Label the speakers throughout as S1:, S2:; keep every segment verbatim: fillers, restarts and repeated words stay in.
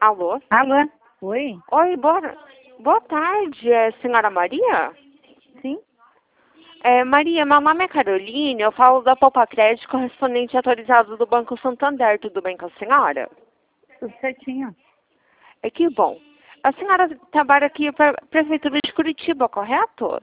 S1: Alô?
S2: Alô? Oi?
S1: Oi, boa, boa tarde, é a senhora Maria?
S2: Sim?
S1: É, Maria, meu nome é Caroline, eu falo da Poupa Crédito, correspondente atualizado do Banco Santander, tudo bem com a senhora?
S2: Tudo certinho.
S1: É que bom. A senhora trabalha aqui para a Prefeitura de Curitiba, correto?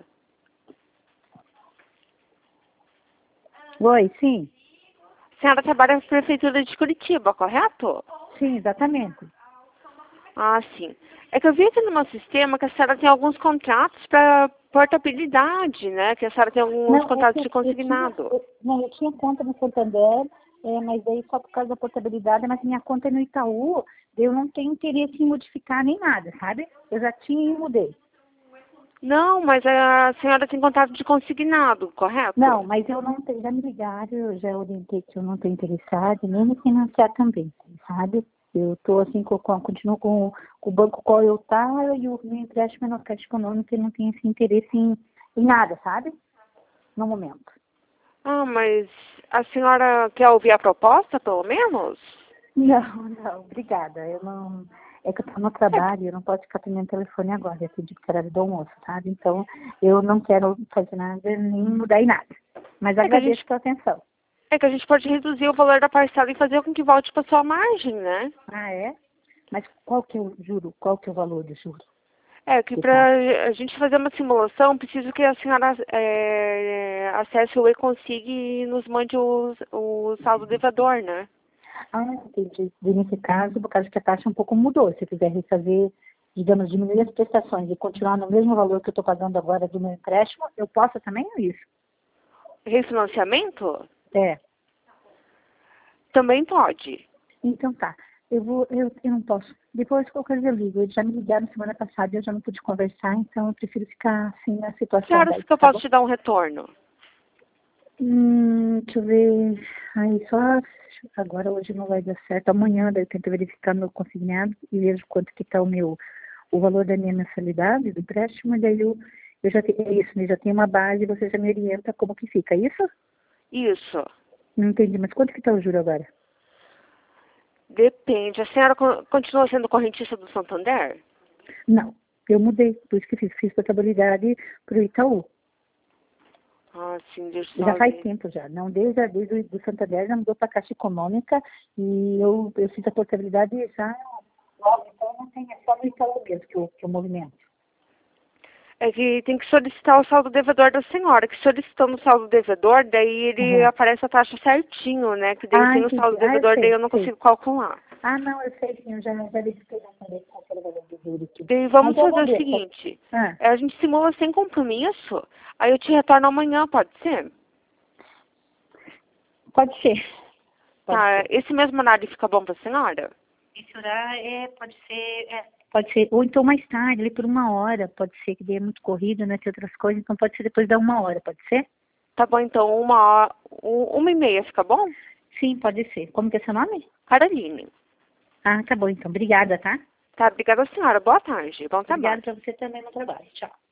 S2: Oi, sim.
S1: A senhora trabalha para a Prefeitura de Curitiba, correto?
S2: Sim, exatamente.
S1: Ah, sim. É que eu vi aqui no meu sistema que a senhora tem alguns contratos para portabilidade, né? Que a senhora tem alguns
S2: Não, é que
S1: contratos de
S2: eu, eu tinha,
S1: consignado.
S2: eu, não, eu tinha conta no Santander, é, mas daí só por causa da portabilidade, mas minha conta é no Itaú, eu não tenho interesse em modificar nem nada, sabe? Eu já tinha e mudei.
S1: Não, mas a senhora tem contrato de consignado, correto?
S2: Não, mas eu não tenho, já me ligaram, eu já orientei que eu não estou interessada, nem me financiar também, sabe? Eu estou assim, com, com, continuo com, com o banco qual eu tá e o meu empréstimo é no Caixa Econômica e não tenho esse interesse em, em nada, sabe? No momento.
S1: Ah, mas a senhora quer ouvir a proposta, pelo menos?
S2: Não, não, obrigada. Eu não. É que eu estou no trabalho, eu não posso ficar atendendo telefone agora, eu pedi para horário do almoço, sabe? Então, eu não quero fazer nada, nem mudar em nada. Mas
S1: É que a
S2: agradeço
S1: gente,
S2: pela atenção.
S1: é que a gente pode reduzir o valor da parcela e fazer com que volte para sua margem, né?
S2: Ah, é? Mas qual que é o juro? Qual que é o valor do juro?
S1: É que
S2: Que tá?
S1: para a gente fazer uma simulação, preciso que a senhora é, acesse o e-consig e nos mande o, o saldo devedor, né?
S2: Ah, entendi. E nesse caso, por causa que a taxa um pouco mudou. Se eu quiser refazer, digamos, diminuir as prestações e continuar no mesmo valor que eu estou pagando agora do meu empréstimo, eu posso também ou isso?
S1: Refinanciamento?
S2: É.
S1: Também pode.
S2: Então tá. Eu vou, eu, eu não posso. Depois qualquer coisa eu ligo. Eles já me ligaram semana passada e eu já não pude conversar, então eu prefiro ficar assim na
S1: Que
S2: situação
S1: horas
S2: daí,
S1: que eu
S2: tá
S1: posso
S2: bom?
S1: te dar um retorno?
S2: Hum, deixa eu ver. Aí só agora hoje não vai dar certo. Amanhã daí eu tento verificar meu consignado e vejo quanto que tá o meu, o valor da minha mensalidade do empréstimo, e daí eu, eu já tenho é isso, né? Já tenho uma base e você já me orienta como que fica, é isso?
S1: Isso.
S2: Não entendi, mas quanto que tá o juro agora?
S1: Depende. A senhora co- continua sendo correntista do Santander?
S2: Não, eu mudei, por isso que fiz, fiz portabilidade pro Itaú.
S1: Ah, sim, deixa eu
S2: Já
S1: só
S2: faz
S1: ver.
S2: tempo já, não desde, a- desde o do Santander, já mudou para a Caixa Econômica e eu, eu fiz a portabilidade já logo, então não tem, é só no Itaú mesmo que eu, que eu movimento.
S1: É que tem que solicitar o saldo devedor da senhora, que solicitando o saldo devedor, daí ele
S2: Uhum.
S1: aparece a taxa certinho, né? Que daí
S2: Ah,
S1: sem o
S2: entendi.
S1: saldo
S2: Ah, eu
S1: devedor, daí
S2: sei,
S1: eu não
S2: sei.
S1: consigo calcular.
S2: Ah, não, eu sei sim, eu já, já verifiquei na também qual que era o valor do juro e tudo.
S1: Daí
S2: Mas
S1: vamos
S2: eu
S1: fazer
S2: vou
S1: o
S2: ver. Qual...
S1: seguinte,
S2: Ah,
S1: é, a gente simula sem compromisso, aí eu te retorno amanhã, pode ser?
S2: pode ser, pode
S1: Tá,
S2: ser.
S1: esse mesmo horário fica bom pra senhora?
S2: Esse horário é, pode ser, é, pode ser, ou então mais tarde, ali por uma hora, pode ser que dê muito corrido, né, tem outras coisas, então pode ser depois da uma hora, pode ser?
S1: Tá bom, então uma hora, um- uma e meia fica bom?
S2: Sim, pode ser. Como que é seu nome?
S1: Caroline.
S2: Ah, tá bom, então. Obrigada, tá?
S1: Tá, obrigada senhora, boa tarde, bom
S2: Obrigada
S1: trabalho.
S2: para você também no trabalho. Tchau.